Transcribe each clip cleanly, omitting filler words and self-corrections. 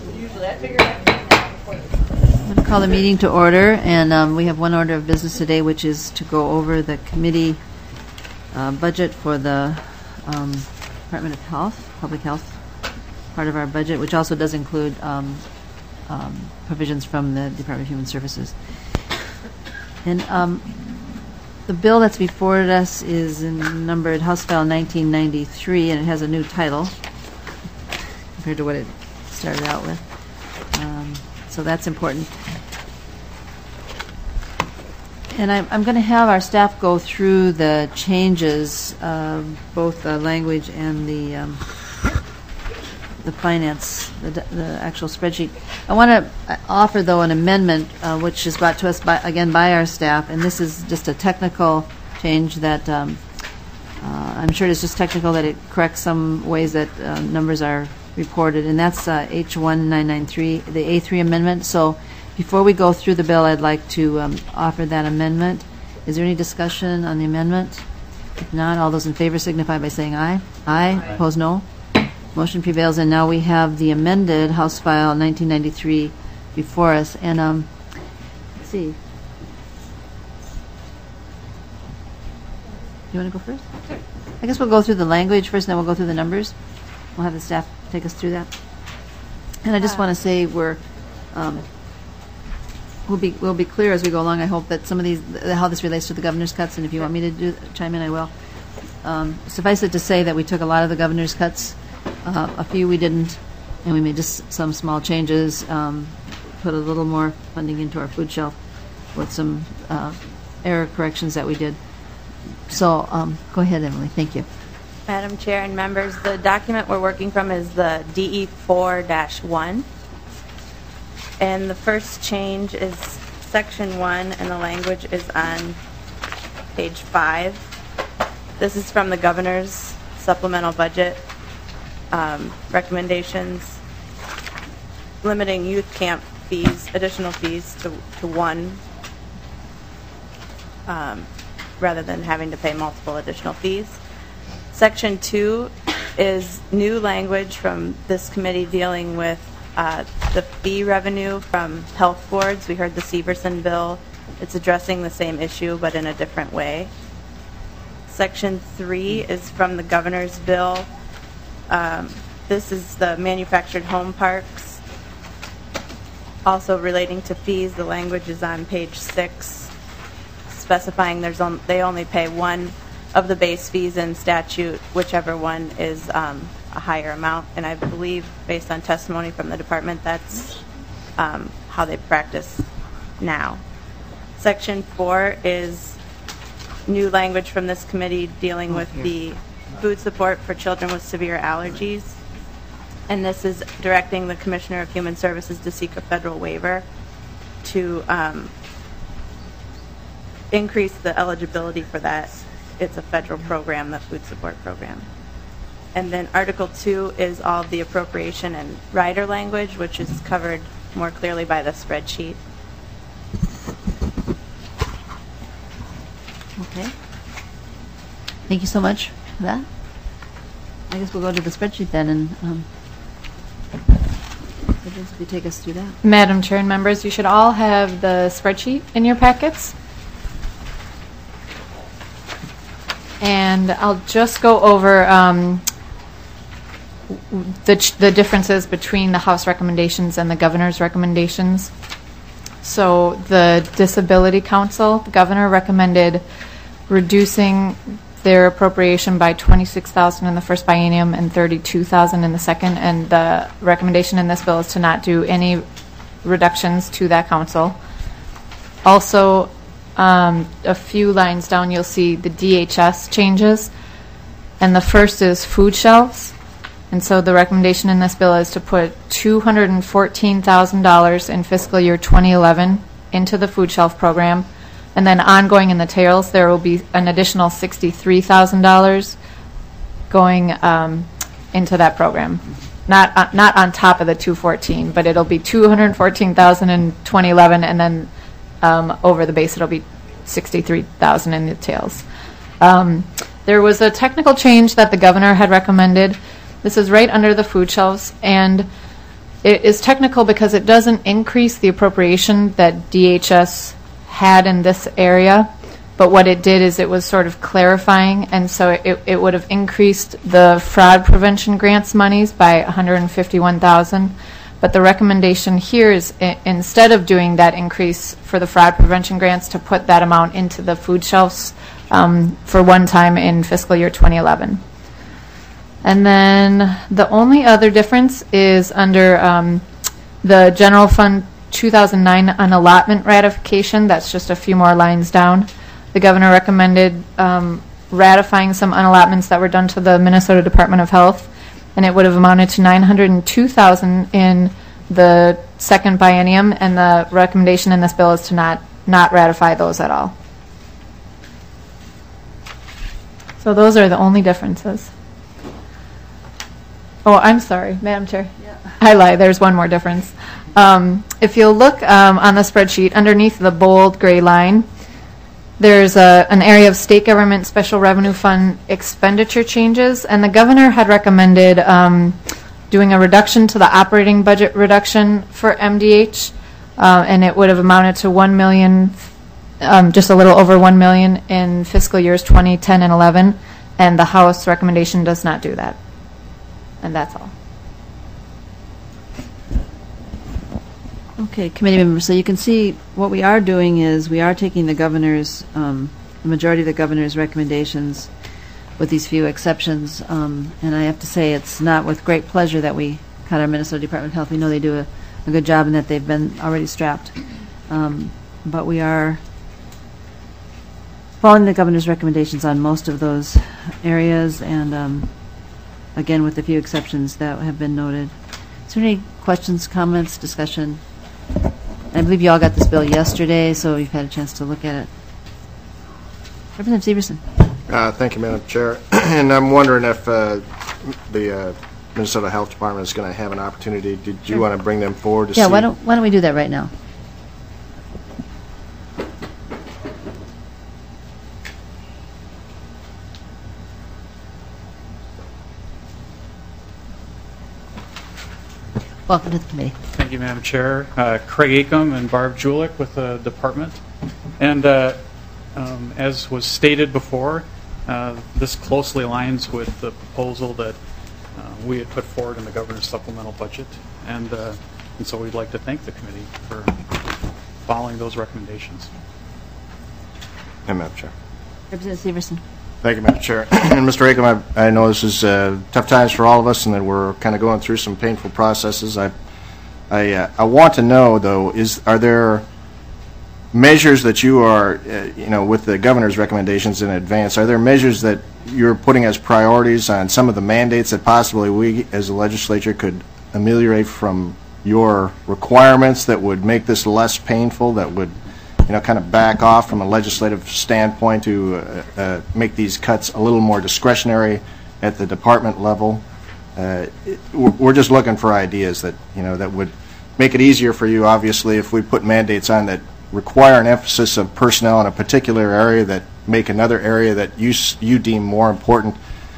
Usually I figure out before this. I'm going to call the meeting to order, and we have one order of business today, which is to go over the committee budget for the Department of Health, Public Health part of our budget, which also does include provisions from the Department of Human Services. And the bill that's before us is numbered House File 1993, and it has a new title compared to what it started out with. So that's important. And I'm going to have our staff go through the changes, both the language and the finance, the actual spreadsheet. I want to offer, though, an amendment which is brought to us by our staff, and this is just a technical change that I'm sure it's just technical, that it corrects some ways that numbers are reported, and that's H1993, the A3 amendment. So before we go through the bill, I'd like to offer that amendment. Is there any discussion on the amendment? If not, all those in favor signify by saying aye. Aye. Opposed, no. Motion prevails, and now we have the amended House File 1993 before us. And let's see. You want to go first? Sure. I guess we'll go through the language first, and then we'll go through the numbers. We'll have the staff take us through that. And I just want to say we'll be clear as we go along. I hope that some of these, how this relates to the governor's cuts, and if you want me to chime in, I will. Suffice it to say that we took a lot of the governor's cuts. A few we didn't, and we made just some small changes, put a little more funding into our food shelf with some error corrections that we did. So go ahead, Emily. Thank you. Madam Chair and members, the document we're working from is the DE4-1. And the first change is Section 1, and the language is on page 5. This is from the governor's supplemental budget recommendations, limiting youth camp fees, additional fees to one, rather than having to pay multiple additional fees. Section 2 is new language from this committee dealing with the fee revenue from health boards. We heard the Severson bill. It's addressing the same issue but in a different way. Section 3 is from the governor's bill. This is the manufactured home parks. Also relating to fees, the language is on page 6, specifying they only pay one of the base fees in statute, whichever one is a higher amount. And I believe, based on testimony from the department, that's how they practice now. Section 4 is new language from this committee dealing with the food support for children with severe allergies. And this is directing the Commissioner of Human Services to seek a federal waiver to increase the eligibility for that. It's a federal program, the food support program. And then Article 2 is all of the appropriation and rider language, which is covered more clearly by the spreadsheet. Okay. Thank you so much for that. I guess we'll go to the spreadsheet then, and if you take us through that. Madam Chair and members, you should all have the spreadsheet in your packets. And I'll just go over the differences between the House recommendations and the governor's recommendations. So the Disability Council, the governor recommended reducing their appropriation by $26,000 in the first biennium and $32,000 in the second, and the recommendation in this bill is to not do any reductions to that council. Also, a few lines down, you'll see the DHS changes, and the first is food shelves. And so the recommendation in this bill is to put $214,000 in fiscal year 2011 into the food shelf program, and then ongoing in the tails, there will be an additional $63,000 going into that program. Not on top of the 214, but it'll be $214,000 in 2011, and then over the base it'll be $63,000 in the tails. There was a technical change that the governor had recommended. This is right under the food shelves, and it is technical because it doesn't increase the appropriation that DHS had in this area, but what it did is it was sort of clarifying, and so it would have increased the fraud prevention grants monies by $151,000. But the recommendation here is instead of doing that increase for the fraud prevention grants, to put that amount into the food shelves for one time in fiscal year 2011. And then the only other difference is under the General Fund 2009 unallotment ratification. That's just a few more lines down. The governor recommended ratifying some unallotments that were done to the Minnesota Department of Health, and it would have amounted to $902,000 in the second biennium, and the recommendation in this bill is to not ratify those at all. So those are the only differences. Oh, I'm sorry, Madam Chair. Yeah. I lie, there's one more difference. If you'll look on the spreadsheet, underneath the bold gray line, there's an area of state government special revenue fund expenditure changes, and the governor had recommended doing a reduction to the operating budget reduction for MDH, and it would have amounted to $1 million, just a little over $1 million in fiscal years 2010 and 11, and the House recommendation does not do that. And that's all. Okay, committee members, so you can see what we are doing is we are taking the governor's, the majority of the governor's recommendations with these few exceptions, and I have to say it's not with great pleasure that we cut our Minnesota Department of Health. We know they do a good job and that they've been already strapped, but we are following the governor's recommendations on most of those areas, and again, with the few exceptions that have been noted. Is there any questions, comments, discussion? I believe you all got this bill yesterday, so you've had a chance to look at it. Representative Severson. Thank you, Madam Chair. And I'm wondering if the Minnesota Health Department is going to have an opportunity. Did you want to bring them forward to see? Yeah, why don't we do that right now? Welcome to the committee. Thank you, Madam Chair. Craig Acom and Barb Julik with the department. And as was stated before, this closely aligns with the proposal that we had put forward in the governor's supplemental budget. And so we'd like to thank the committee for following those recommendations. And Madam Chair. Representative Severson. Thank you, Madam Chair. And Mr. Acom, I know this is tough times for all of us and that we're kind of going through some painful processes. I want to know, though, are there measures that you are, with the governor's recommendations in advance, are there measures that you're putting as priorities on some of the mandates that possibly we as a legislature could ameliorate from your requirements that would make this less painful, that would kind of back off from a legislative standpoint to make these cuts a little more discretionary at the department level? We're just looking for ideas that that would make it easier for you. Obviously, if we put mandates on that require an emphasis of personnel in a particular area that make another area that you deem more important,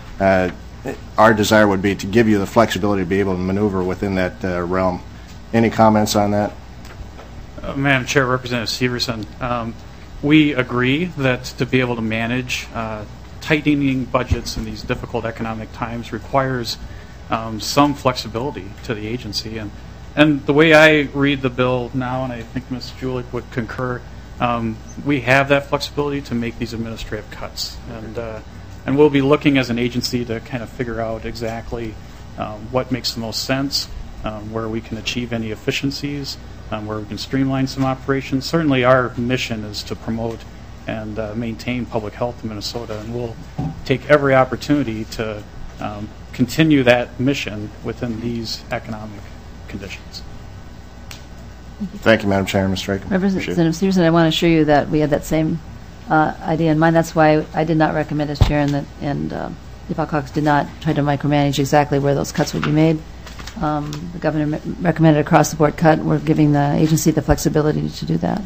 our desire would be to give you the flexibility to be able to maneuver within that realm. Any comments on that? Madam Chair, Representative Severson, we agree that to be able to manage tightening budgets in these difficult economic times requires some flexibility to the agency. And the way I read the bill now, and I think Ms. Julik would concur, we have that flexibility to make these administrative cuts. And we'll be looking as an agency to kind of figure out exactly what makes the most sense, where we can achieve any efficiencies, where we can streamline some operations. Certainly our mission is to promote and maintain public health in Minnesota, and we'll take every opportunity to continue that mission within these economic conditions. Thank you, Madam Chair. Mr. Acom. Representative Severson, I want to assure you that we had that same idea in mind. That's why I did not recommend as chair, and Deepak Cox did not try to micromanage exactly where those cuts would be made. The governor recommended across-the-board cut. We're giving the agency the flexibility to do that.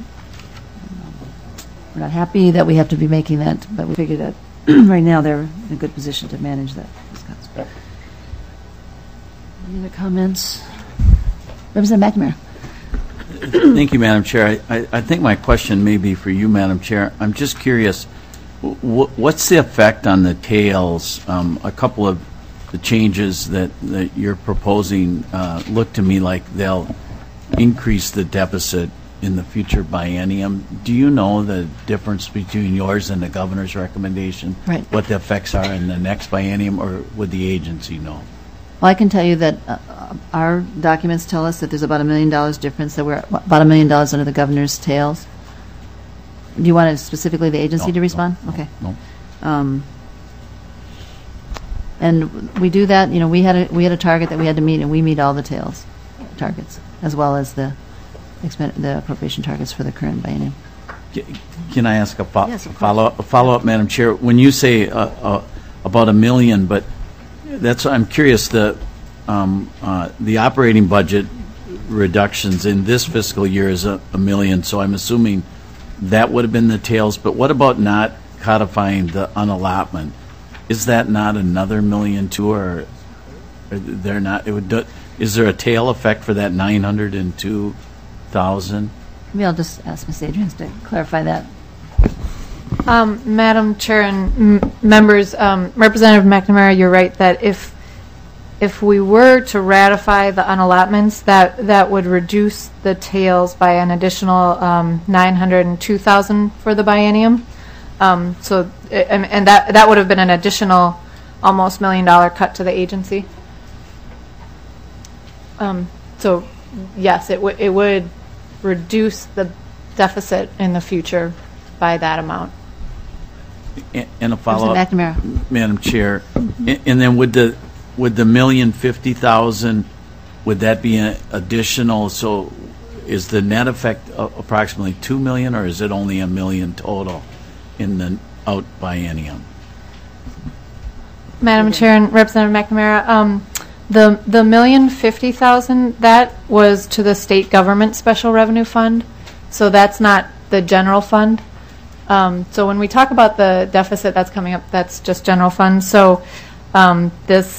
We're not happy that we have to be making that, but we figured that right now they're in a good position to manage that. Those cuts. Any other comments? Representative McNamara. Thank you, Madam Chair. I think my question may be for you, Madam Chair. I'm just curious, what's the effect on the tails? A couple of the changes that you're proposing look to me like they'll increase the deficit in the future biennium. Do you know the difference between yours and the governor's recommendation? Right. What the effects are in the next biennium, or would the agency know? Well, I can tell you that our documents tell us that there's about $1 million difference, that we're about $1 million under the governor's tails. Do you want specifically the agency No, to respond? no, Okay. no. And we do that, we had a target that we had to meet, and we meet all the tails targets, as well as the appropriation targets for the current biennium. Can I ask a Yes, of course. follow-up, Madam Chair? When you say about $1 million, but I'm curious, the operating budget reductions in this fiscal year is $1 million, so I'm assuming that would have been the tails. But what about not codifying the unallotment? Is that not another $1 million too, or they're not? Is there a tail effect for that 902,000? Maybe I'll just ask Ms. Adrians to clarify that. Madam Chair and members, Representative McNamara, you're right that if we were to ratify the unallotments, that would reduce the tails by an additional 902,000 for the biennium. And that would have been an additional almost $1 million cut to the agency. So yes, it would reduce the deficit in the future by that amount. And a follow-up, McNamara. Madam Chair. And then would the $1,050,000, would that be an additional? So is the net effect approximately $2 million, or is it only $1 million total in the out biennium? Madam Chair and Representative McNamara, the $1,050,000, that was to the state government special revenue fund, so that's not the general fund. So when we talk about the deficit that's coming up, that's just general fund. So the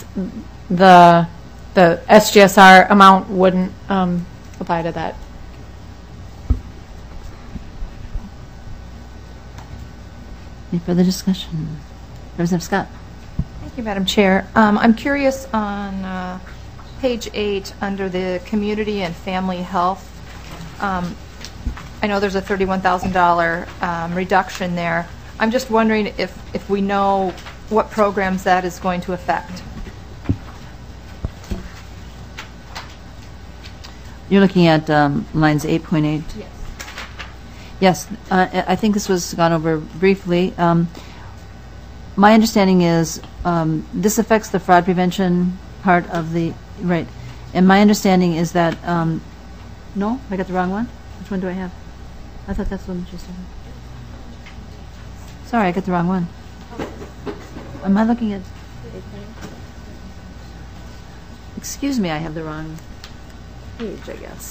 SGSR amount wouldn't apply to that. Any further discussion? Representative Scott. Thank you, Madam Chair. I'm curious on page 8 under the community and family health. I know there's a $31,000 reduction there. I'm just wondering if we know what programs that is going to affect. You're looking at lines 8.8? Yes. Yes, I think this was gone over briefly. My understanding is this affects the fraud prevention part of the, right, and my understanding is that, no, I got the wrong one? Which one do I have? I thought that's the one you said. Sorry, I got the wrong one. Am I looking at? Excuse me, I have the wrong page, I guess.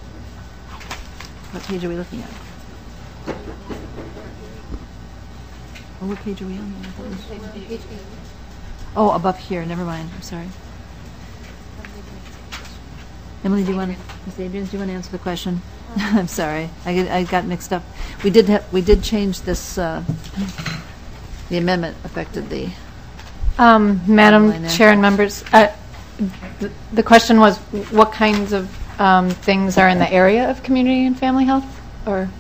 What page are we looking at? Oh, what page are we on? I thought it was- Oh, above here. Never mind. I'm sorry. Emily, do you want to? Ms. Adrians, do you want to answer the question? I'm sorry. I got mixed up. We did change this. The amendment affected the. Line Madam there. Chair and members, the question was what kinds of things are in the area of community and family health, or?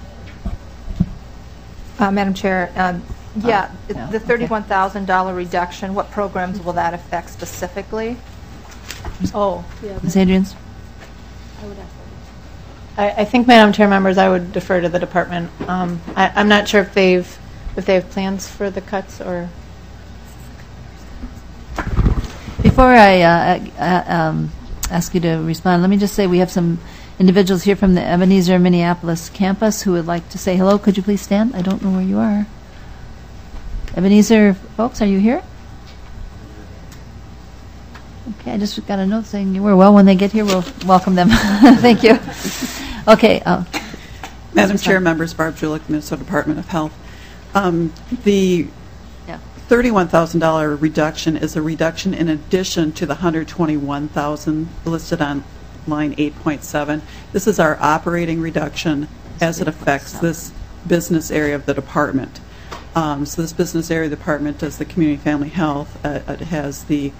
Madam Chair, yeah, the $31,000 reduction, what programs will that affect specifically? Oh, Ms. Adrians. I think, Madam Chair, members, I would defer to the department. I'm not sure if they have plans for the cuts or. Before I ask you to respond, let me just say we have some individuals here from the Ebenezer, Minneapolis campus who would like to say hello. Could you please stand? I don't know where you are. Ebenezer folks, are you here? Okay, I just got a note saying you were. Well, when they get here, we'll welcome them. Thank you. Okay. Madam Chair, members, Barb Julich, Minnesota Department of Health. The Yeah. $31,000 reduction is a reduction in addition to the $121,000 listed on line 8.7. This is our operating reduction as it affects this business area of the department. So this business area of the department does the community family health. It has the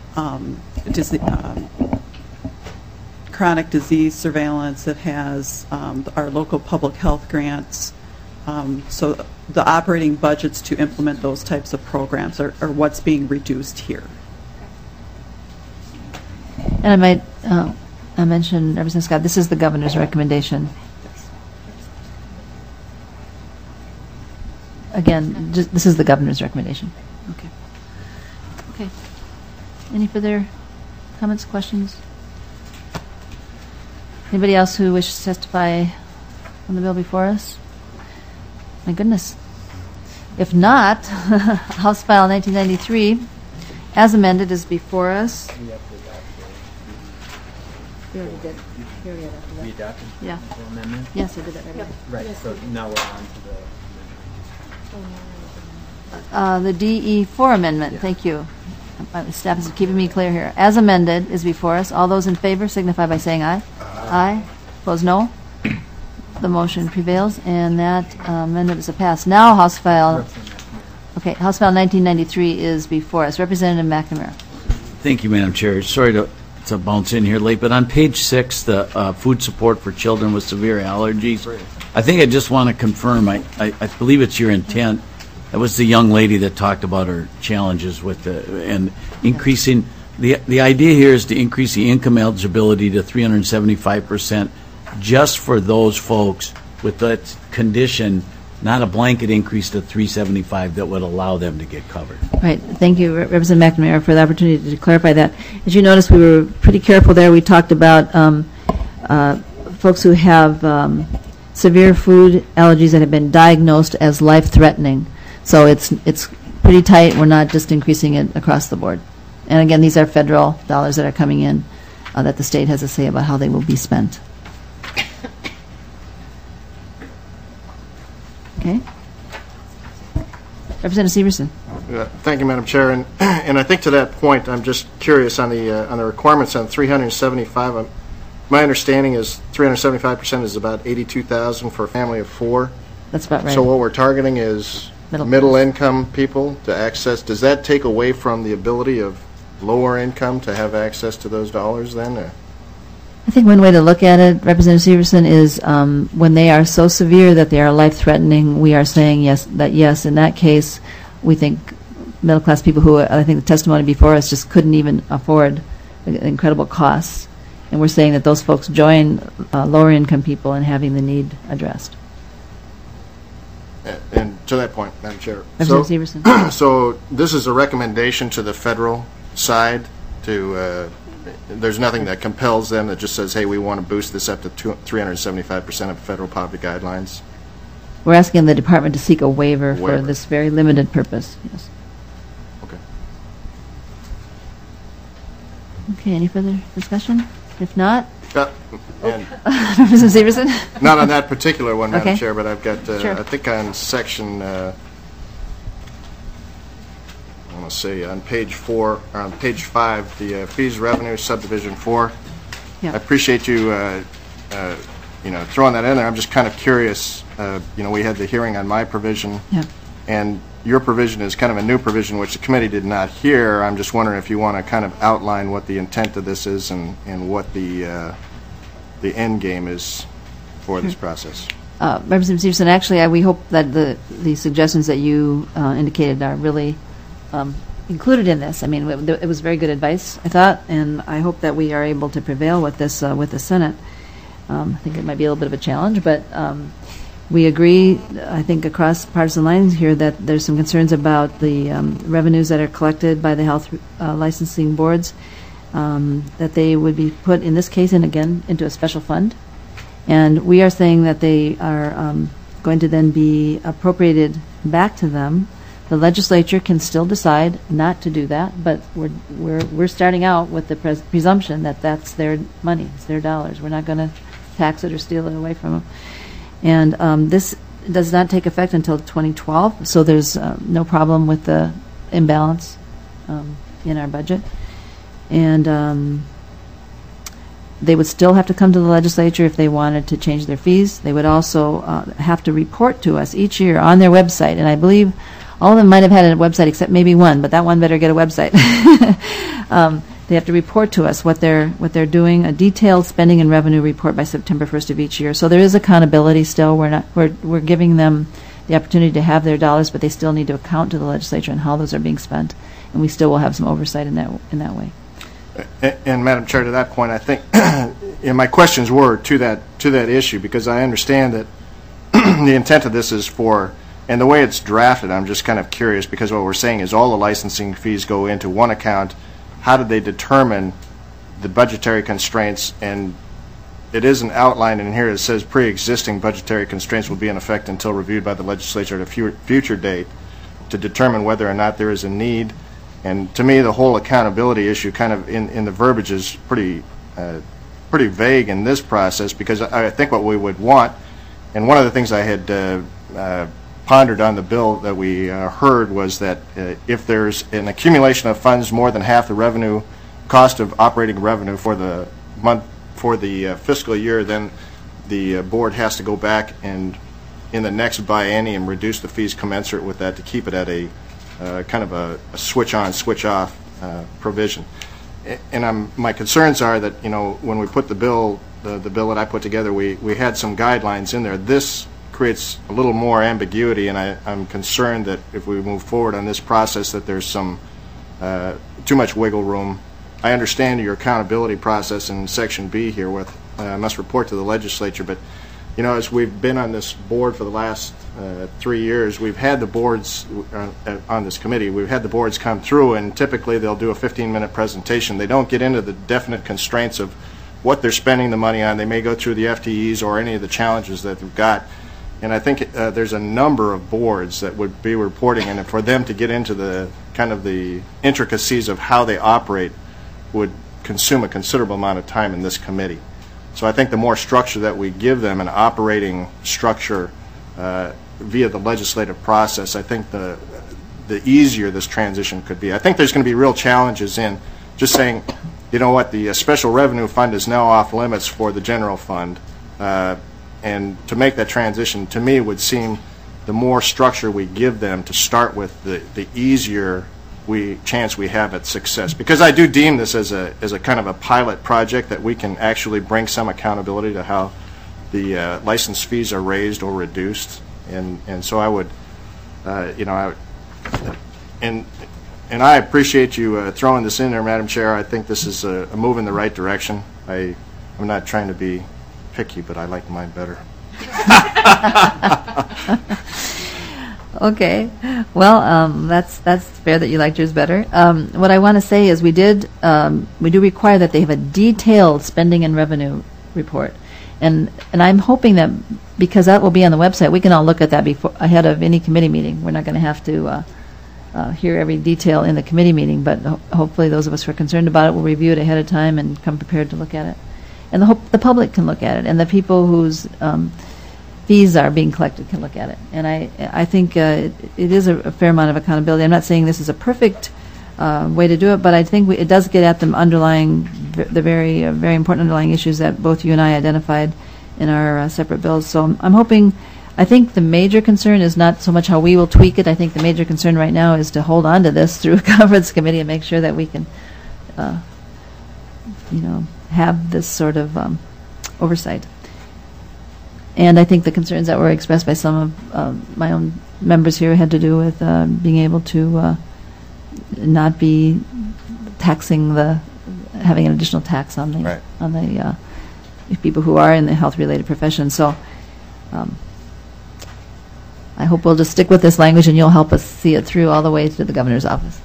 chronic disease surveillance. It has our local public health grants. So the operating budgets to implement those types of programs are what's being reduced here. And I might I mention, Representative Scott, this is the governor's recommendation. Again, this is the governor's recommendation. Okay. Okay. Any further comments, questions? Anybody else who wishes to testify on the bill before us? My goodness. If not, House File 1993, as amended, is before us. We already did. Here we are after that. We adopted Yeah. the amendment? Yes, I did that right away. Right, so now we're on to The DE4 amendment, thank you. My staff is keeping me clear here. As amended is before us. All those in favor signify by saying aye. Aye. Opposed, no. The motion prevails, and that amendment is a pass. Now, House File 1993 is before us. Representative McNamara. Thank you, Madam Chair. Sorry to bounce in here late, but on page 6, the food support for children with severe allergies, I think I just want to confirm, I believe it's your intent. That was the young lady that talked about her challenges with and increasing. The idea here is to increase the income eligibility to 375% just for those folks with that condition, not a blanket increase to 375 that would allow them to get covered. Right. Thank you, Representative McNamara, for the opportunity to clarify that. As you notice, we were pretty careful there. We talked about folks who have severe food allergies that have been diagnosed as life-threatening. So it's pretty tight. We're not just increasing it across the board. And again, these are federal dollars that are coming in that the state has a say about how they will be spent. Okay. Representative Severson. Thank you, Madam Chair. And I think to that point, I'm just curious on the requirements on 375. My understanding is 375% is about 82,000 for a family of 4. That's about right. So what we're targeting is middle income people to access. Does that take away from the ability of lower income to have access to those dollars then? Or? I think one way to look at it, Representative Severson, is when they are so severe that they are life-threatening, we are saying yes, in that case, we think middle-class people who, I think the testimony before us, just couldn't even afford incredible costs. And we're saying that those folks join lower-income people in having the need addressed. And to that point, Madam Chair. Representative Severson. So this is a recommendation to the federal side to... there's nothing that compels them that just says, hey, we want to boost this up to 375% of federal poverty guidelines? We're asking the department to seek a waiver for this very limited purpose. Yes. Okay. Okay, any further discussion? If not, Representative Severson? Not on that particular one, Madam Okay. Chair, but I've got, Sure. I think on section, I want to say on page 4, or on page 5, the fees revenue subdivision 4. Yeah. I appreciate you, throwing that in there. I'm just kind of curious. We had the hearing on my provision, Yeah. and your provision is kind of a new provision, which the committee did not hear. I'm just wondering if you want to kind of outline what the intent of this is and what the end game is for this process. Representative Stevenson, actually, we hope that the suggestions that you indicated are really included in this. I mean, it was very good advice, I thought, and I hope that we are able to prevail with this with the Senate. I think it might be a little bit of a challenge, but we agree, I think, across partisan lines here that there's some concerns about the revenues that are collected by the health licensing boards, that they would be put, in this case, and again, into a special fund. And we are saying that they are going to then be appropriated back to them. The legislature can still decide not to do that, but we're starting out with the presumption that that's their money, it's their dollars. We're not going to tax it or steal it away from them. And this does not take effect until 2012, so there's no problem with the imbalance in our budget. And they would still have to come to the legislature if they wanted to change their fees. They would also have to report to us each year on their website, and I believe all of them might have had a website except maybe one, but that one better get a website. They have to report to us what they're doing, a detailed spending and revenue report by September 1st of each year. So there is accountability still. We're giving them the opportunity to have their dollars, but they still need to account to the legislature on how those are being spent, and we still will have some oversight in that way. And Madam Chair, to that point, I think, and my questions were to that issue, because I understand that the intent of this is for, and the way it's drafted, I'm just kind of curious, because what we're saying is all the licensing fees go into one account. How did they determine the budgetary constraints? And it isn't outlined in here. It says pre-existing budgetary constraints will be in effect until reviewed by the legislature at a future date to determine whether or not there is a need. And to me, the whole accountability issue kind of in the verbiage is pretty vague in this process, because I think what we would want, and one of the things I had pondered on the bill that we heard was that if there's an accumulation of funds more than half the revenue, cost of operating revenue for the month, for the fiscal year, then the board has to go back and in the next biennium reduce the fees commensurate with that to keep it at a kind of a switch on, switch off provision. And my concerns are that, you know, when we put the bill that I put together, we had some guidelines in there. This creates a little more ambiguity, and I'm concerned that if we move forward on this process that there's some too much wiggle room. I understand your accountability process in Section B here with must report to the legislature, but you know, as we've been on this board for the last 3 years, we've had the boards on this committee, we've had the boards come through, and typically they'll do a 15-minute presentation. They don't get into the definite constraints of what they're spending the money on. They may go through the FTEs or any of the challenges that they've got. And I think there's a number of boards that would be reporting, and for them to get into the kind of the intricacies of how they operate would consume a considerable amount of time in this committee. So I think the more structure that we give them, an operating structure via the legislative process, I think the easier this transition could be. I think there's going to be real challenges in just saying, you know what, the special revenue fund is now off limits for the general fund. And to make that transition, to me, would seem the more structure we give them to start with, the easier chance we have at success. Because I do deem this as a kind of a pilot project that we can actually bring some accountability to how the license fees are raised or reduced. And so I would, you know, and I appreciate you throwing this in there, Madam Chair. I think this is a move in the right direction. I'm not trying to be picky, but I like mine better. Okay, well, that's fair that you liked yours better. What I want to say is we do require that they have a detailed spending and revenue report, and I'm hoping that because that will be on the website, we can all look at that ahead of any committee meeting. We're not going to have to hear every detail in the committee meeting, but hopefully those of us who are concerned about it will review it ahead of time and come prepared to look at it. And the public can look at it, and the people whose fees are being collected can look at it. And I think it is a fair amount of accountability. I'm not saying this is a perfect way to do it, but I think it does get at the very important underlying issues that both you and I identified in our separate bills. So I think the major concern is not so much how we will tweak it. I think the major concern right now is to hold on to this through a conference committee and make sure that we can, have this sort of oversight. And I think the concerns that were expressed by some of my own members here had to do with being able to not be having an additional tax on the people who are in the health-related profession. So I hope we'll just stick with this language, and you'll help us see it through all the way to the governor's office.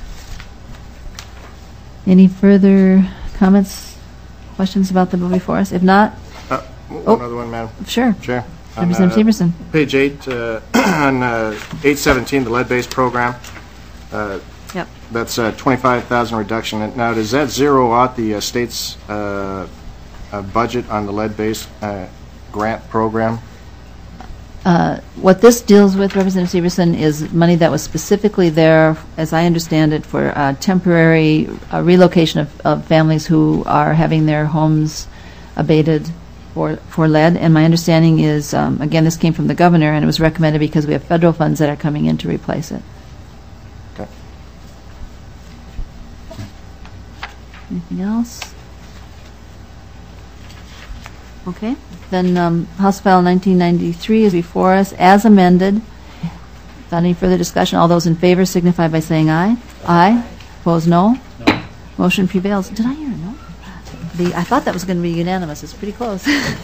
Any further comments? Questions about the bill before us? If not, Another one, Madam sure. Chair. Representative Severson. Page 8, on 817, the lead-based program. Yep. That's a 25,000 reduction. Now, does that zero out the state's budget on the lead-based grant program? What this deals with, Representative Severson, is money that was specifically there, as I understand it, for temporary relocation of families who are having their homes abated for lead. And my understanding is, again, this came from the governor, and it was recommended because we have federal funds that are coming in to replace it. Okay. Anything else? Okay. Then House File 1993 is before us as amended. Without any further discussion, all those in favor signify by saying aye. Aye. Opposed, no. No. Motion prevails. Did I hear a no? I thought that was going to be unanimous. It's pretty close.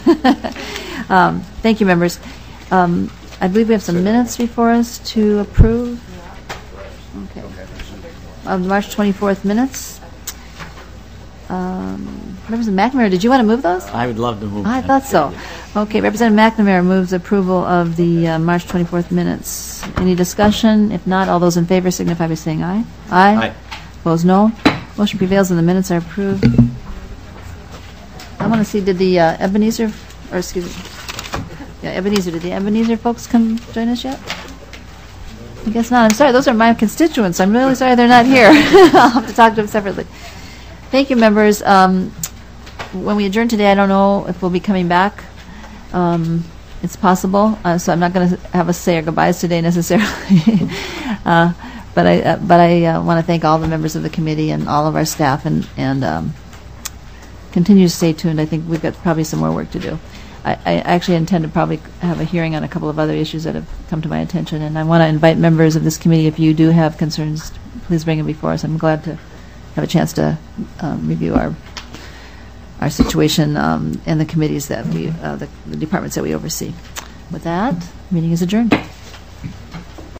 Thank you, members. I believe we have some minutes before us to approve. Okay. The March 24th minutes. Representative McNamara, did you want to move those? I would love to move. I thought so. Okay, Representative McNamara moves approval of the March 24th minutes. Any discussion? If not, all those in favor signify by saying aye. Aye. Opposed, no. Motion prevails and the minutes are approved. I want to see, did the Ebenezer, or excuse me, Ebenezer, did the Ebenezer folks come join us yet? I guess not. I'm sorry, those are my constituents. I'm really sorry they're not here. I'll have to talk to them separately. Thank you, members. When we adjourn today, I don't know if we'll be coming back. It's possible, so I'm not going to have us say our goodbyes today necessarily. But I want to thank all the members of the committee and all of our staff, and continue to stay tuned. I think we've got probably some more work to do. I actually intend to probably have a hearing on a couple of other issues that have come to my attention, and I want to invite members of this committee, if you do have concerns, please bring them before us. I'm glad to have a chance to review our situation and the committees that we, the departments that we oversee. With that, meeting is adjourned.